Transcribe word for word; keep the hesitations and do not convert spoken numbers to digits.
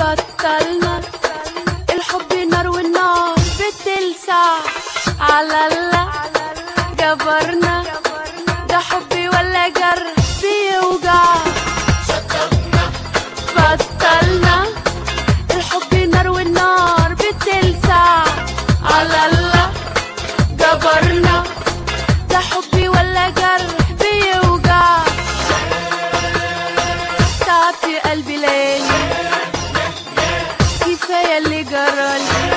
بطلنا الحب نار والنار بتلسع على الله جبرنا ده حبي ولا جرح بيوجع بطلنا الحب نار والنار بتلسع على الله جبرنا ده حبي ولا جرح بيوجع تعبت قلبي ليلي كفاية اللي جرالي